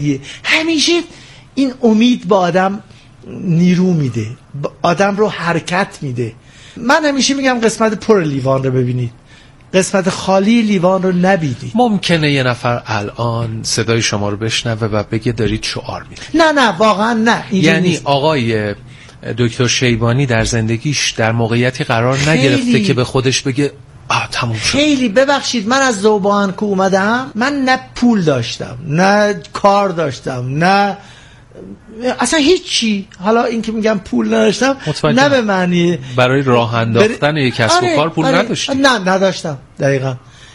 همیشه این امید با آدم نیرو میده، آدم رو حرکت میده. من همیشه میگم قسمت پر لیوان رو ببینید، قسمت خالی لیوان رو نبینید. ممکنه یه نفر الان صدای شما رو بشنوه و بگه دارید شعار میدید. نه واقعا نه. یعنی نیست. آقای دکتر شیبانی در زندگیش در موقعیتی قرار نگرفته که به خودش بگه تموم شد. خیلی ببخشید، من از ذوبان که اومدم، من نه پول داشتم، نه کار داشتم، نه اصلا هیچی. حالا این که میگم پول نداشتم نه به معنی برای راه انداختن یک کسب و کار پول نداشتی. نه نداشتم دقیقا،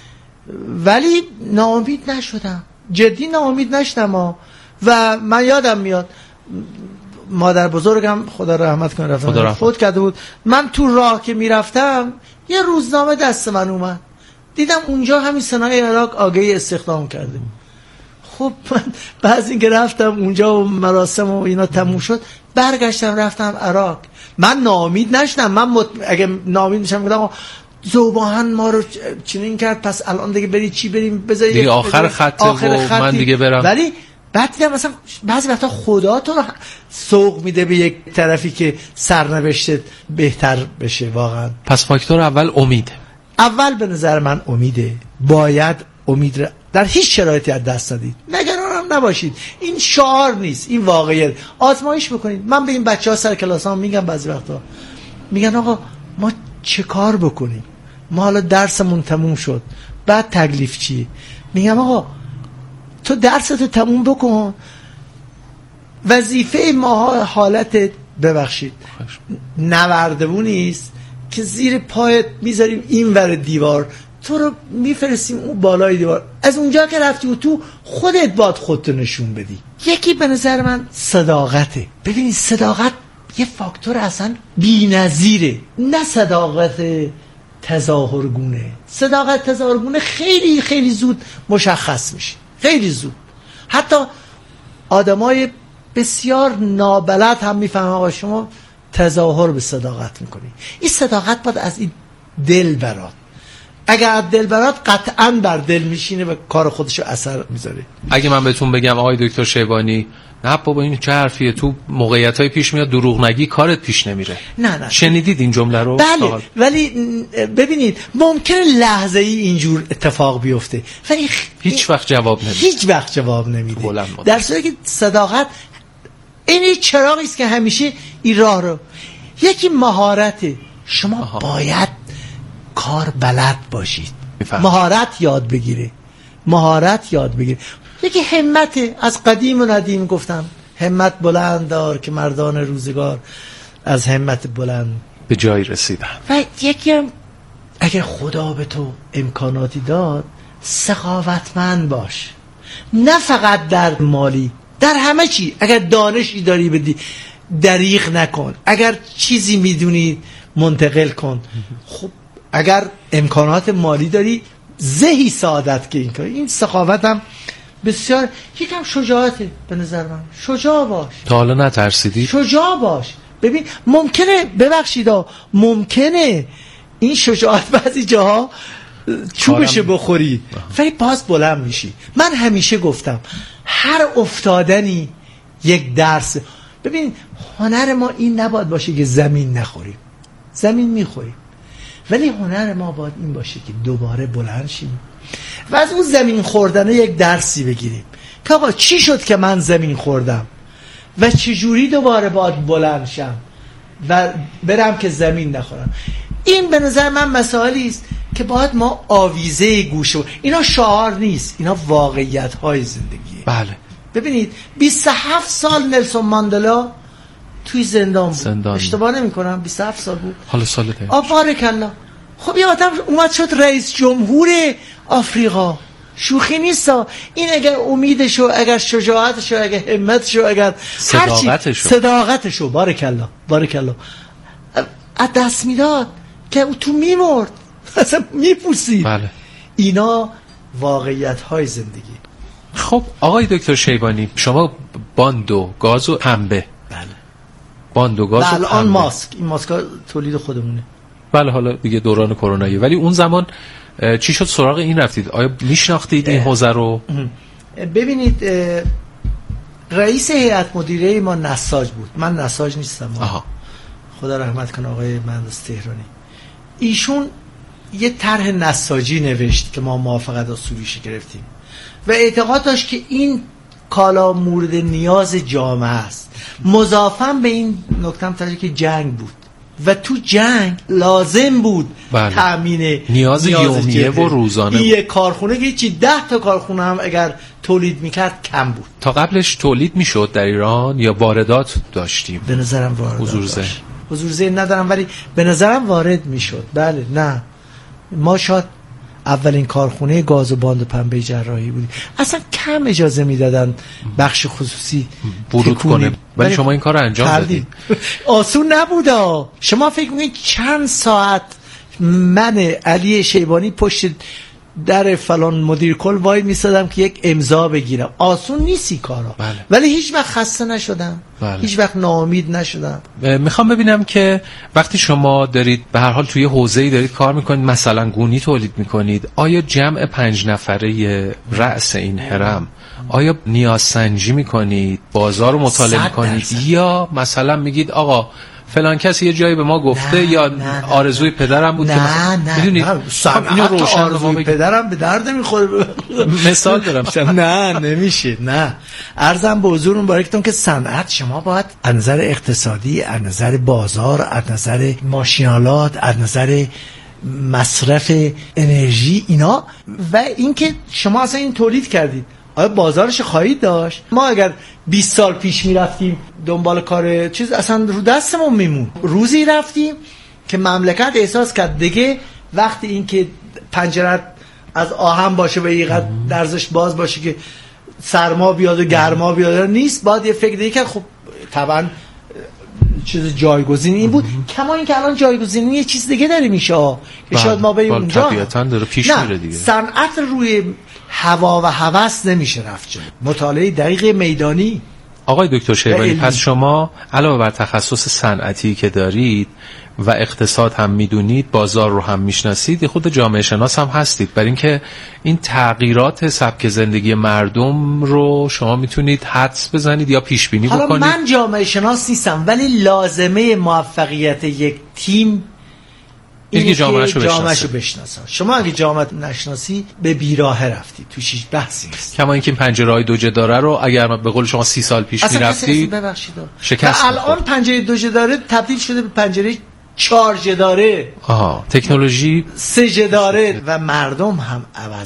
ولی ناامید نشدم، جدی ناامید نشدم. و من یادم میاد مادر بزرگم خدا رحمت کنه رفتم فوت کرده بود. من تو راه که میرفتم یه روزنامه دست من اومد، دیدم اونجا همین صنایع عراق آگهی استخدام کرده. خب من بعد اینکه رفتم اونجا و مراسم و اینا تموم شد، برگشتم رفتم عراق. من ناامید نشدم. من اگه ناامید میشم میگم ذوبان ما رو چنین کرد، پس الان دیگه بریم چی بریم بذاری دیگه آخر خط و من دیگه برم. ولی بعد دیدم مثلا بعضی وقتا خدا تو رو سوق میده به یک طرفی که سرنوشت بهتر بشه واقعا. پس فاکتور اول امیده. اول به نظر من امیده. باید امید در هیچ شرایطی از دست ندید. نگران نباشید. این شعار نیست، این واقعیت. آزمایش بکنید. من به این بچه‌ها سر کلاسام میگم بعضی وقتا، میگن آقا ما چه کار بکنیم؟ ما حالا درسمون تموم شد، بعد تکلیف چیه؟ میگم آقا تو درستو تموم بکن، وظیفه ما حالت ببخشید نوردبونی است که زیر پایت میذاریم این ور دیوار، تو رو میفرستیم اون بالای دیوار. از اونجا که رفتی و تو خودت باید خودتو نشون بدی. یکی به نظر من صداقته. ببینید صداقت یه فاکتور اصلا بی‌نظیره، نه صداقت تظاهرگونه. صداقت تظاهرگونه خیلی خیلی زود مشخص میشه، خیلی زود. حتی آدمای بسیار نابلد هم میفهمن آقا شما تظاهر به صداقت میکنی. این صداقت باید از این دل برات. اگر از دل برات قطعاً بر دل میشینه و کار خودشو اثر میذاره. اگه من بهتون بگم آقای دکتر شیبانی نه بابا این چه حرفیه، تو موقعیتای پیش میاد دروغ نگی کارت پیش نمیره. نه شنیدید این جمله رو؟ بله. ولی ببینید ممکنه لحظه ای اینجور اتفاق بیفته ولی هیچ وقت جواب نمیده. هیچ وقت جواب نمیده. در صورتی که صداقت این چراغی است که همیشه این راه رو، یکی مهارته. شما باید کار بلد باشید. مهارت یاد بگیره. یکی همته. از قدیم و ندیم گفتم همت بلند دار که مردان روزگار از همت بلند به جایی رسیدن. و یکی هم اگر خدا به تو امکاناتی داد سخاوتمند باش، نه فقط در مالی، در همه چی. اگر دانشی داری بدی دریغ نکن، اگر چیزی میدونی منتقل کن. خب اگر امکانات مالی داری زهی سعادت که این سخاوت هم بسیار. یکم شجاعته به نظر من. شجاع باش. تا حالا نترسیدی؟ شجاع باش. ببین ممکنه ببخشید ممکنه این شجاعت بعضی جاها چوبش بخوری ولی باز بلند میشی. من همیشه گفتم هر افتادنی یک درس. ببین هنر ما این نباید باشه که زمین نخوریم، زمین میخوریم، ولی هنر ما باید این باشه که دوباره بلند شیم و از اون زمین خوردن یک درسی بگیریم که آقا چی شد که من زمین خوردم و چجوری دوباره باید بلند شم و برم که زمین نخورم. این به نظر من مسائلی است که باید ما آویزه گوشه. اینا شعار نیست، اینا واقعیت های زندگیه. بله. ببینید 27 سال نلسون ماندلا توی زندان بود. اشتباه نمی کنم 27 سال بود. حالا سال ده. بارک الله. خب یه آدم اومد شد رئیس جمهور آفریقا. شوخی نیستا. این اگر امیدشو، اگر شجاعتشو، اگر همتشو، اگر صداقتشو بارک الله از دست میداد که تو میمرد اصلا میپوسید. بله. اینا واقعیت های زندگی. خب آقای دکتر شیبانی شما باند و گاز و پنبه. بله. باند و گاز و پنبه. الان ماسک، این ماسکا تولید خودمونه. بله حالا دیگه دوران کروناییه. ولی اون زمان چی شد سراغ این رفتید؟ آیا میشناختید این حوزه رو؟ ببینید رئیس هیئت مدیره ما نساج بود، من نساج نیستم. خدا رحمت کنه آقای مهندس تهرانی. ایشون یه طرح نساجی نوشت که ما موافقت اصولیش گرفتیم و اعتقاد داشت که این کالا مورد نیاز جامعه است. مضافاً به این نکته هم توجه که جنگ بود و تو جنگ لازم بود تأمین نیاز یومیه و روزانه. یه کارخونه که چی 10 تا کارخونه هم اگر تولید میکرد کم بود. تا قبلش تولید میشد در ایران یا واردات داشتیم؟ به نظرم واردات حضور ذهن ندارم ولی به نظرم وارد میشد. بله نه ما شاید اولین کارخونه گاز و باند پنبه جراحی بودیم. اصلا کم اجازه میدادن بخش خصوصی ورود کنه ولی شما این کار رو انجام دادید. آسون نبوده. شما فکر میکنید چند ساعت من علی شیبانی پشت در فلان مدیر کل وای میسادم که یک امضا بگیرم. آسون نیستی کارا. ولی هیچ وقت خسته نشدم. هیچ وقت ناامید نشدم. میخوام ببینم که وقتی شما دارید به هر حال توی حوزه‌ای دارید کار میکنید، مثلا گونی تولید میکنید، آیا جمع 5 نفره رأس این هرم آیا نیاز سنجی میکنید، بازار رو مطالعه میکنید یا مثلا میگید آقا فلان کسی یه جایی به ما گفته یا آرزوی پدرم بود که میدونید اینو روشن آرزوی پدرم به درد نمیخوره مثال دارم. نه نمیشه. نه عرضم به حضورتون بارکتون که صنعت شما باید از نظر اقتصادی، از نظر بازار، از نظر ماشینالات، از نظر مصرف انرژی اینا و اینکه شما اصلا این تولید کردید آیا بازارش خواهید داشت. ما اگر 20 سال پیش میرفتیم دنبال کار چیز اصلا رو دستمون میمون. روزی رفتیم که مملکت احساس کرد دیگه وقتی این که پنجره از آهن باشه و یه قدر درزش باز باشه که سرما بیاد و گرما بیاد نیست، باید یه فکر دیگه کرد. خب طبعا چیز جایگزینی این بود. کما این که الان جایگزینی یه چیز دیگه داره میشه که شاید ما بریم اونجا. طبیعتاً داره پیش میره دیگه. صنعت روی هوا و هوس نمیشه رفت جلو. مطالعه دقیق میدانی. آقای دکتر شیبانی پس شما علاوه بر تخصص صنعتی که دارید و اقتصاد هم میدونید، بازار رو هم میشناسید، خود جامعه شناس هم هستید، برای اینکه این تغییرات سبک زندگی مردم رو شما میتونید حدس بزنید یا پیش بینی بکنید. حالا من جامعه شناس نیستم ولی لازمه موفقیت یک تیم اینکه جامعهشو بشناسه. شما اگه جامعه نشناسی به بیراه رفتی، توش هیچ بحثی نیست. کما اینکه این پنجره‌های دو جداره رو اگر به قول شما 30 سال پیش می‌رفتی شکست و الان پنجره دو جداره تبدیل شده به پنجره 4 جداره. تکنولوژی 3 جداره و مردم هم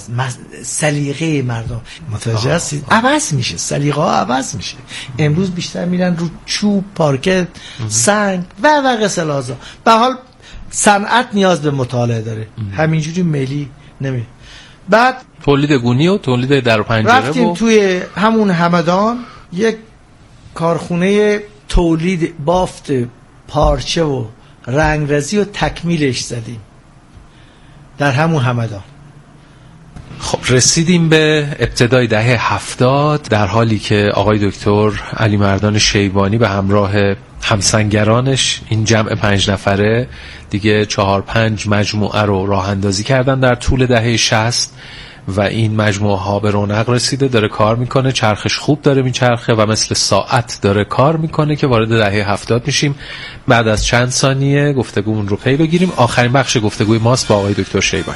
سلیقه مردم متوجه هستید عوض میشه، سلیقه ها عوض میشه. امروز بیشتر میرن رو چوب، پارکت، سنگ و قصه لازم. به حال صنعت نیاز به مطالعه داره. همینجوری ملی نمی. بعد تولید گونی و تولید در و پنجره رفتیم توی همون همدان یک کارخونه تولید بافت پارچه و رنگرزی و تکمیلش زدیم در همون همدان. خب رسیدیم به ابتدای دهه 70 در حالی که آقای دکتر علی مردان شیبانی به همراه همسنگرانش این جمع 5 نفره دیگه 4-5 مجموعه رو راه اندازی کردن در طول دهه 60 و این مجموعه ها به رونق رسیده، داره کار میکنه، چرخش خوب داره میچرخه و مثل ساعت داره کار میکنه که وارد دهه 70 میشیم. بعد از چند ثانیه گفتگومون رو پی بگیریم. آخرین بخش گفتگوی ماست با آقای دکتر شیبانی.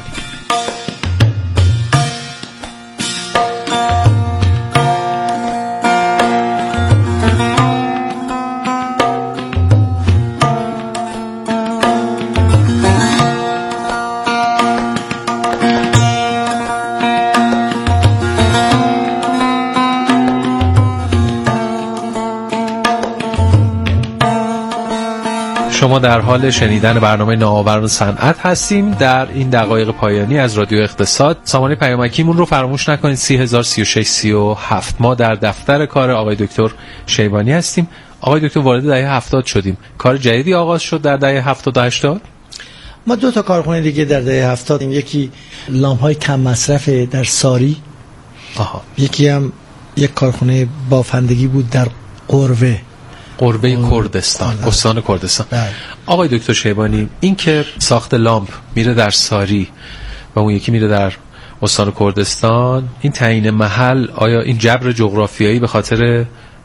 شما در حال شنیدن برنامه نوآوران صنعت هستیم در این دقایق پایانی از رادیو اقتصاد. سامانه پیامکیمون رو فراموش نکنید 303637. ما در دفتر کار آقای دکتر شیبانی هستیم. آقای دکتر وارد دهه 70 شدیم. کار جدیدی آغاز شد در دهه 70 و 80. ما 2 تا کارخونه دیگه در دهه 70 یکی لامپ‌های کم مصرف در ساری. یکی هم یک کارخونه بافندگی بود در قروه کردستان، استان کردستان. آقای دکتر شیبانی این که ساخت لامپ میره در ساری و اون یکی میره در استان کردستان، این تعیین محل آیا این جبر جغرافیایی به خاطر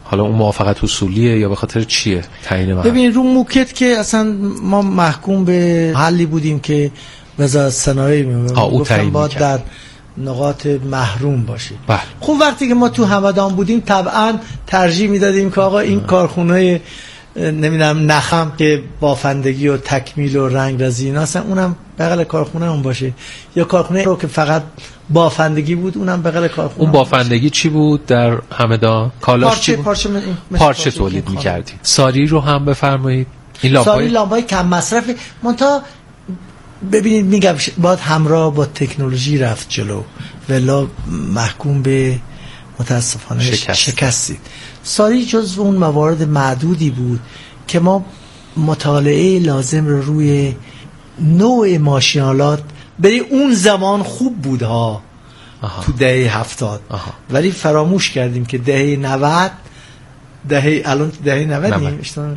حالا اون موافقت اصولیه یا به خاطر چیه تعیین محل؟ ببین رو موکت که اصلا ما محکوم به حلی بودیم که وزارت صنایع گفتن باید در نقاط محروم باشه. خب وقتی که ما تو همدان بودیم طبعا ترجیح میدادیم که آقا این کارخونه نمیدونم نخم که بافندگی و تکمیل و رنگرزی اینا اصلا اونم بغل کارخونه اون باشه، یا کارخونه رو که فقط بافندگی بود اونم بغل کارخونه. اون بافندگی چی بود در همدان؟ کالاش چی بود؟ پارچه تولید می‌کردید. ساری رو هم بفرمایید. این ساری لامپای کم مصرف منتها ببینید میگم باید همراه با تکنولوژی رفت جلو ولی محکوم به متاسفانه شکستید. ساری جزو اون موارد معدودی بود که ما مطالعه لازم رو روی نوع ماشینالات برای اون زمان خوب بود ها تو دهه 70 ولی فراموش کردیم که دهه 90 الان دهه 90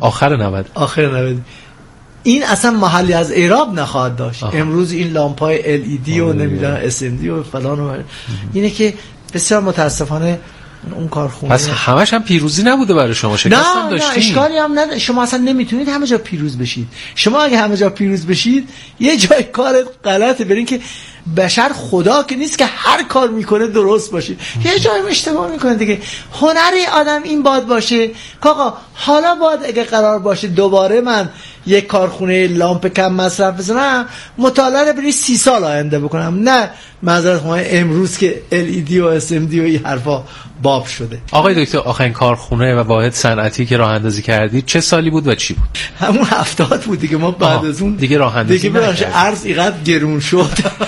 آخر 90 این اصلا محلی از اعراب نخواهد داشت. امروز این لامپای LED و نمیدونم SMD و فلان و اینه که بسیار متاسفانه اون کارخونه. پس همش هم پیروزی نبوده برای شما، شکست هم داشتین. نه اشکالی هم نداره. شما اصلا نمیتونید همه جا پیروز بشید. شما اگه همه جا پیروز بشید یه جای کار غلطه، برین که بشر خدا که نیست که هر کار میکنه درست باشه. یه جایی اشتباه میکنه دیگه. هنری آدم این باید باشه که آقا حالا باید اگه قرار باشه دوباره من یک کارخونه لامپ کم مصرف بزنم مطالعه رو بری 30 سال آینده بکنم، نه معذرت امروز که LED و SMD و این حرفا باب شده. آقای دکتر آخرین کارخونه و واحد صنعتی که راه اندازی کردید چه سالی بود و چی بود؟ همون 70 بود دیگه. ما بعد از اون دیگه راه اندازی دیگه ارز اینقدر گرون شد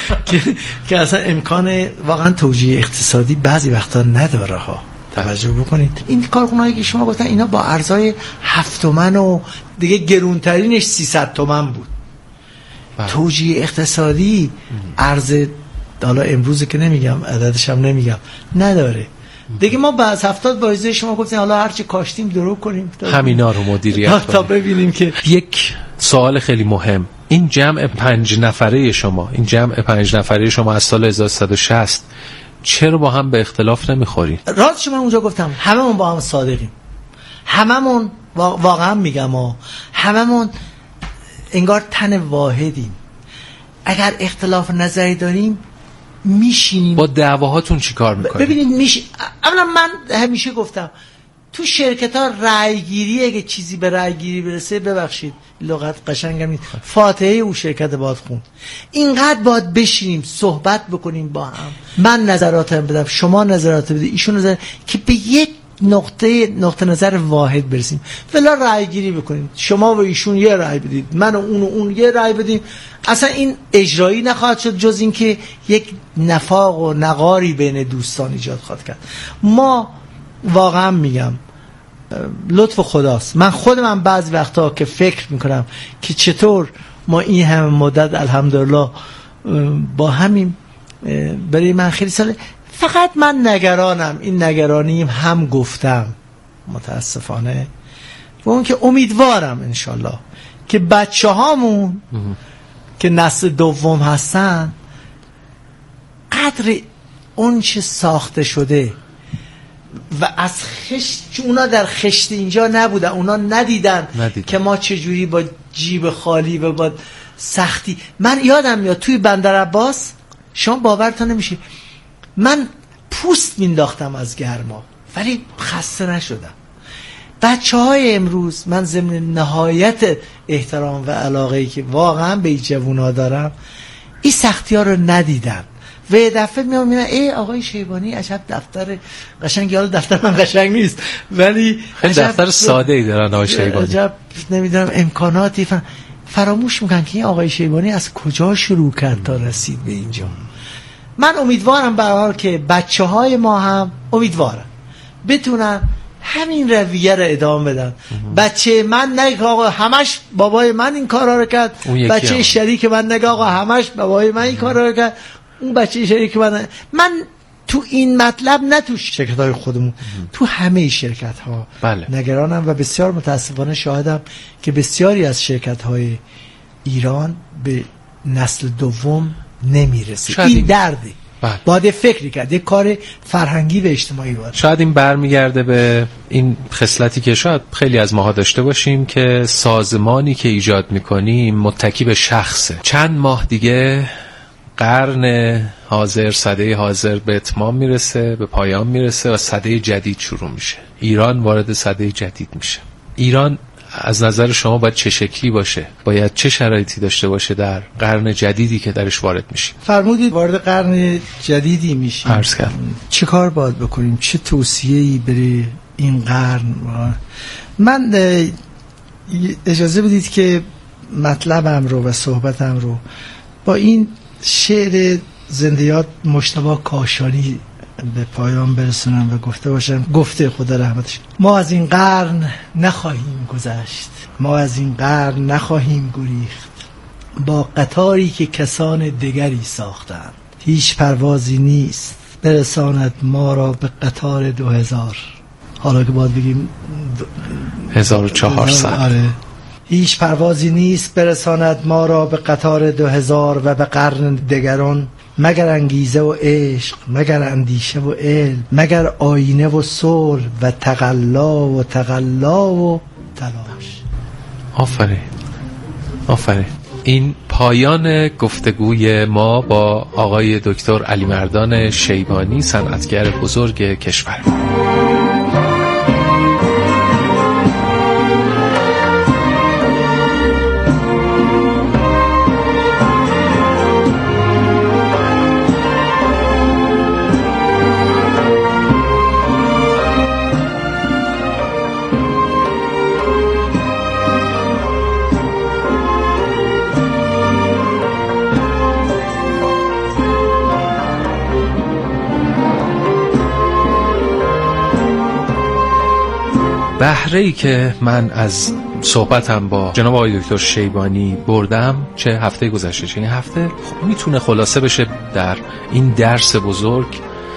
که اصلا امکان واقعا توجیه اقتصادی بعضی وقتا نداره ها. توجه بکنید این کارخونه‌ای که شما گفتن اینا با ارزهای 7 تومن و دیگه گرونترینش 300 تومن بود. توجیه اقتصادی ارز حالا امروزه که نمیگم عددش هم نمیگم نداره دیگه. ما بعد 70 بایزه شما گفتین حالا هرچی کاشتیم درو کنیم همینا رو مدیریت تا ببینیم که. یک سوال خیلی مهم، این جمع 5 نفره شما از سال 1160 چرا با هم به اختلاف نمیخورین؟ راست شما اونجا گفتم هممون با هم صادقیم، هممون واقعا میگم هممون انگار تن واحدیم. اگر اختلاف نظری داریم میشینیم. با دعواهاتون چی کار میکنیم؟ ببینید اولا من همیشه گفتم تو شرکت ها رأی گیری اگه چیزی به رأی گیری برسه ببخشید لغت قشنگم نیست، فاتحه او شرکت باید خوند. اینقدر باید بشینیم صحبت بکنیم با هم، من نظراتم بدم شما نظرات بدید ایشون نظر، که به یک نقطه نظر واحد برسیم. ولی رأی گیری بکنیم شما و ایشون یه رأی بدید من و اون یه رأی بدیم، اصلا این اجرایی نخواهد شد جز این که یک نفاق و نقاری بین دوستان ایجاد خواهد کرد. ما واقعا میگم لطف خداست. من خودم بعضی وقتا که فکر میکنم که چطور ما این همه مدت الحمدلله با همین برای من خیلی ساله، فقط من نگرانم. این نگرانیم هم گفتم متاسفانه و اون که امیدوارم انشالله که بچه هامون که نسل دوم هستن قدر اون چه ساخته شده و از خشت، اونا در خشت اینجا نبودن، اونا ندیدن که ما چجوری با جیب خالی و با سختی. من یادم میاد توی بندر عباس شما باورتون نمیشه من پوست مینداختم از گرما ولی خسته نشدم. بچه های امروز من ضمن نهایت احترام و علاقه‌ای که واقعا به این جوونا دارم این سختی ها رو ندیدن و یه دفعه میام میبینم ای آقای شیبانی عجب دفتر قشنگی. حالا دفتر من قشنگ نیست ولی خیلی دفتر ساده ای دارن آقای شیبانی. عجب نمیدونم امکاناتی فراموش میکنن که این آقای شیبانی از کجا شروع کرد تا رسید به اینجا. من امیدوارم به هر حال که بچه های ما هم امیدوارم بتونن همین رویه رو ادامه بدن. بچه من نگه آقا همش بابای من این کارا رو کرد، بچه شریک من نگه آقا همش بابای من این کارا رو کرد، اون بچه شریک من تو این مطلب نه تو شرکت های خودمون تو همه شرکت ها نگرانم و بسیار متاسفانه شاهدم که بسیاری از شرکت های ایران به نسل دوم نمیرسه. این درده باید فکری کرد، یک کار فرهنگی و اجتماعی باید. شاید این برمیگرده به این خصلتی که شاید خیلی از ماها داشته باشیم که سازمانی که ایجاد میکنیم متکی به شخصه. چند ماه دیگه قرن حاضر، سده حاضر به اتمام میرسه، به پایان میرسه و سده جدید شروع میشه. ایران وارد سده جدید میشه. ایران از نظر شما باید چه شکلی باشه؟ باید چه شرایطی داشته باشه در قرن جدیدی که درش وارد میشیم؟ فرمودید وارد قرن جدیدی میشیم. عرض کردم. چه کار باید بکنیم؟ چه توصیه‌ای برای این قرن؟ من اجازه بدید که مطلبم رو و صحبتم رو با این شعر زندیات مجتبی کاشانی به پایان برسونم و گفته باشم. گفته خدا رحمتش: ما از این قرن نخواهیم گذشت، ما از این قرن نخواهیم گریخت، با قطاری که کسان دیگری ساختند. هیچ پروازی نیست برساند ما را به قطار 2000. حالا که باید بگیم 1400. آره. هیچ پروازی نیست برساند ما را به قطار 2000 و به قرن دیگران، مگر انگیزه و عشق، مگر اندیشه و علم، مگر آینه و صلح و تقلا و تلاش. آفرین. این پایان گفتگوی ما با آقای دکتر علیمردان شیبانی، صنعتگر بزرگ کشور. بهره‌ای که من از صحبتم با جناب آقای دکتر شیبانی بردم چه هفته گذشته، چه این هفته، میتونه خلاصه بشه در این درس بزرگ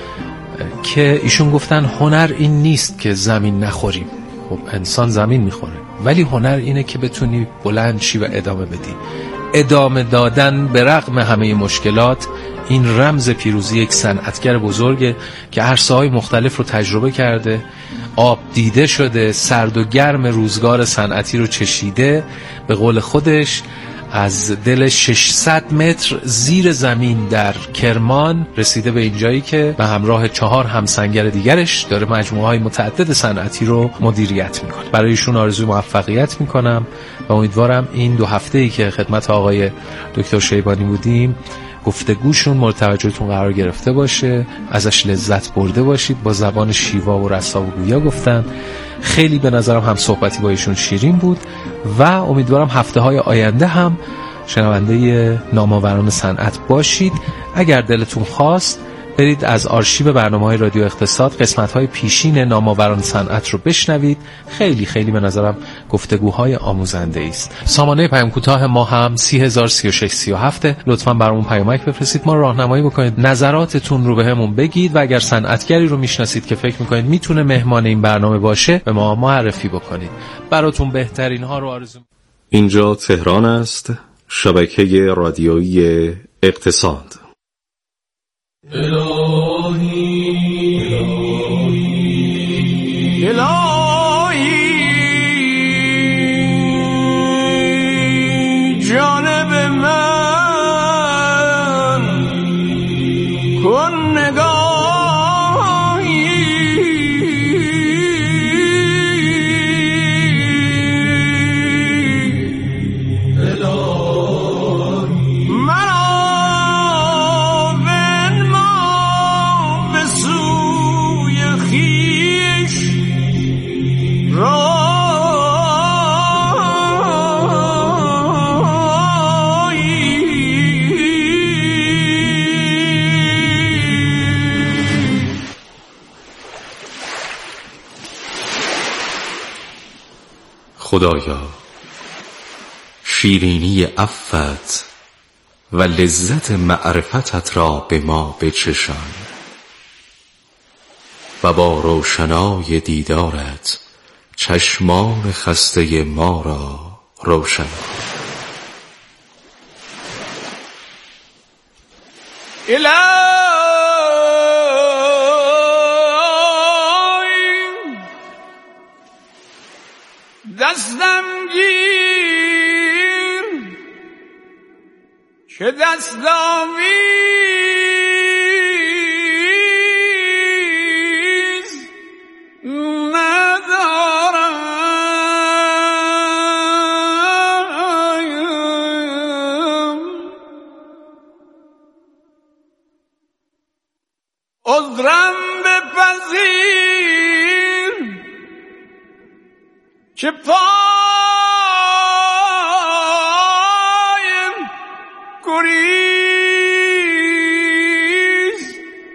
که ایشون گفتن هنر این نیست که زمین نخوریم. خب انسان زمین میخوره، ولی هنر اینه که بتونی بلند شی و ادامه بدی. ادامه دادن به رغم همه مشکلات این رمز پیروزی یک صنعتگر بزرگه که عرصه‌های مختلف رو تجربه کرده، آب دیده شده، سرد و گرم روزگار صنعتی رو چشیده. به قول خودش از دل 600 متر زیر زمین در کرمان رسیده به اینجایی که به همراه 4 همسنگر دیگرش داره مجموعه‌های متعدد صنعتی رو مدیریت میکنه. برایشون آرزوی موفقیت میکنم و امیدوارم این 2 هفته‌ای که خدمت آقای دکتر شیبانی بودیم گفتگوشون مورد توجهتون قرار گرفته باشه، ازش لذت برده باشید. با زبان شیوا و رسا و گویا گفتن. خیلی به نظرم هم صحبتی با ایشون شیرین بود و امیدوارم هفته‌های آینده هم شنونده نامآوران صنعت باشید. اگر دلتون خواست برید از آرشیو برنامه‌های رادیو اقتصاد قسمت‌های پیشین نامآوران صنعت رو بشنوید. خیلی خیلی به نظرم گفتگوهای آموزنده است. سامانه پیام کوتاه ما هم 303637. لطفاً برامون پیامک بفرستید، ما راهنمایی بکنید، نظراتتون رو بهمون بگید و اگر صنعتگری رو میشناسید که فکر می‌کنید میتونه مهمان این برنامه باشه به ما معرفی بکنید. براتون بهترین ها رو آرزو. اینجا تهران است، شبکه رادیویی اقتصاد. الهی جانب من کن نگاهی، الهی مرا بنما به سوی خویش خدایا شیرینی عفوت و لذت معرفتت را به ما بچشان و با روشنای دیدارت چشمان خسته ما را روشن کن. دستم گیر که دست آویز ندارم. عذرم بپذیر که پایم گریز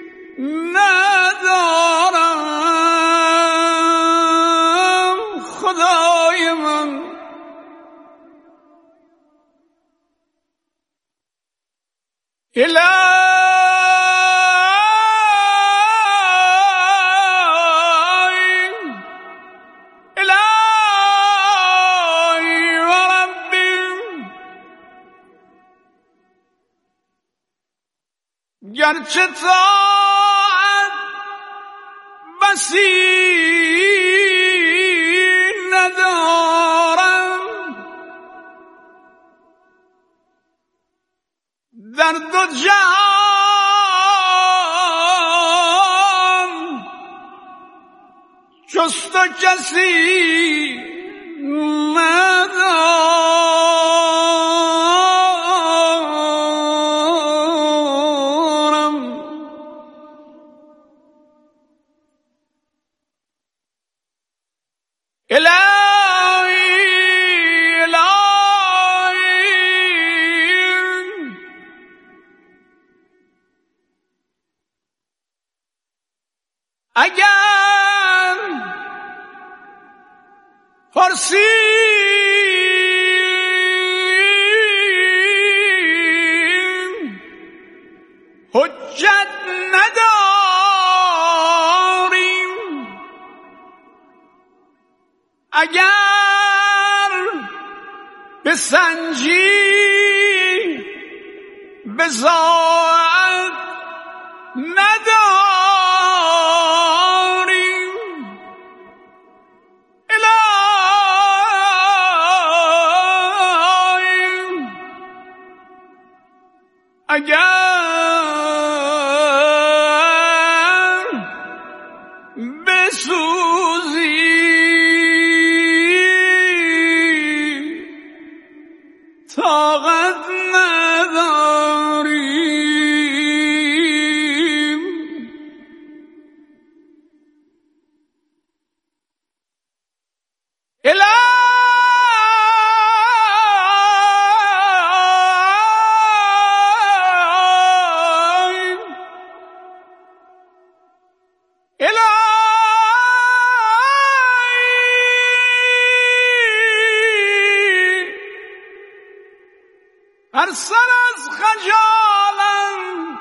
ندارم. خدای من گرچه طاعت بسی ندارم، در دو جهان جز تو کسی ندارم. الهی اگر پرسی حجت نداریم، اگر بسنجی بضاعت نداریم. الهی اگر بسوزی طاقت نداریم. هر سر از خجالم،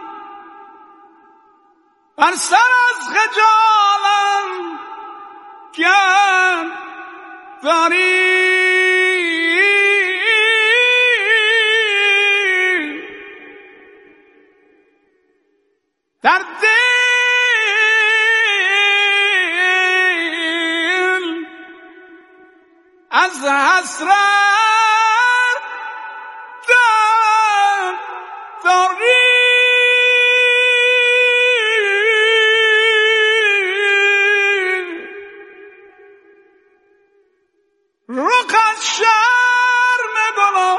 هر سر از خجالم کرد داری در دل از حسرت رخت شرم بلا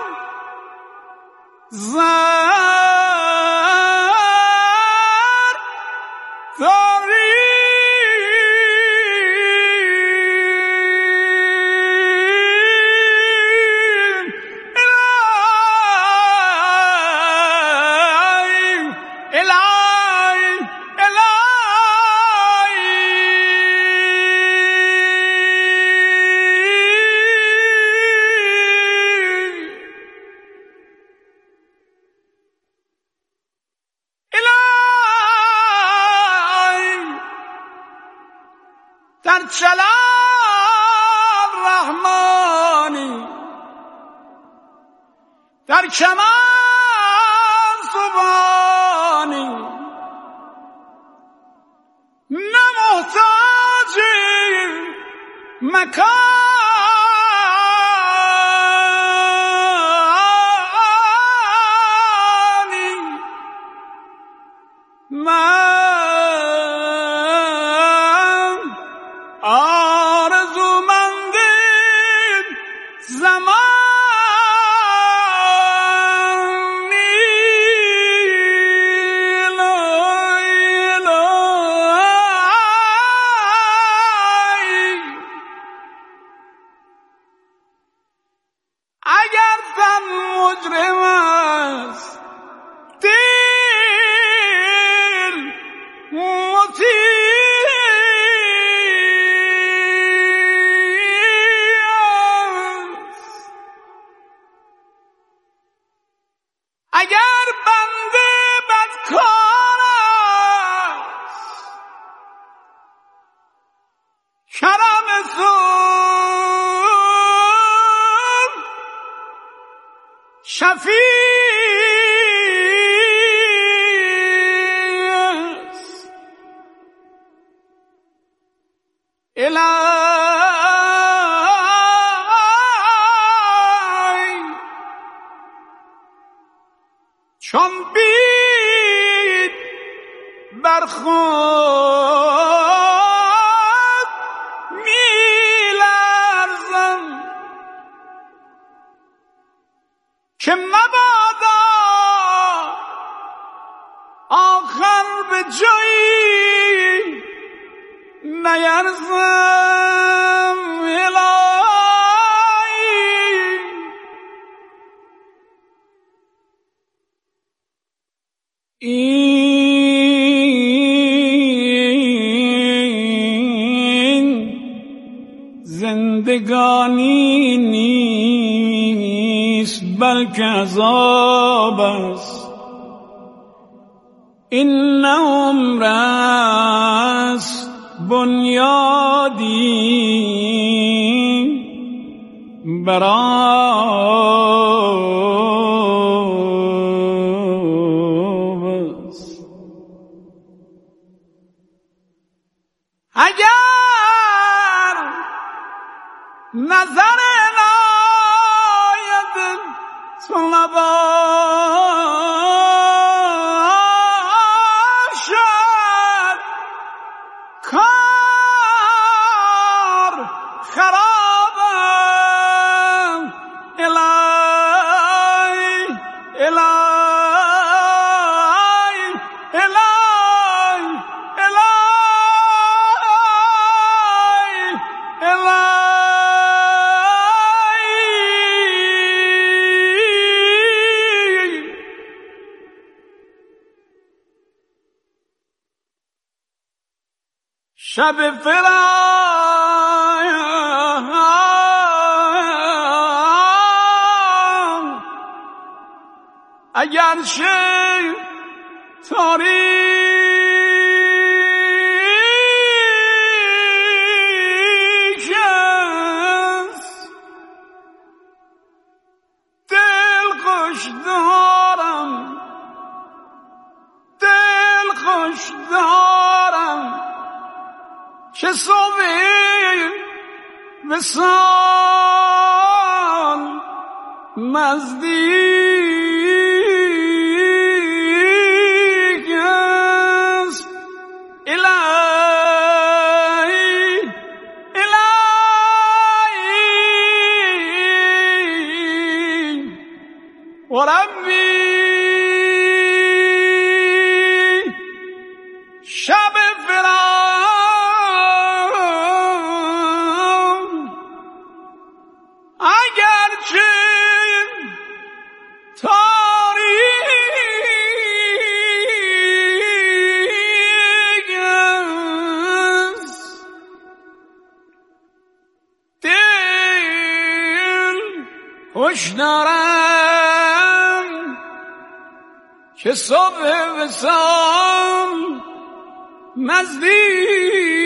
زر داری. در چلال رحمانی، در کمال سبحانی، نه محتاج مکان آرزومند زمانی اگر تن مجرم است دل مطیع است، اگر بنده بدکار است کرم شفیع است. الهی چون بید برخود می‌لرزم که مبادا آخر به جایی نیرزم. الهی این زندگانی نیست بلکه عذاب است، این عمر است بنیادی بر آب است. اگر نظر عنایت تو نباشد کار خرابم. الهی الهی الهی الهی الهی شب فراق اگرچه تاریک است، دل خوش دارم که صبح وصال نزدیک است. الهی الهی و ربی شب اگرچه تاریک است، دل خوش دارم که صبح وصال نزدیک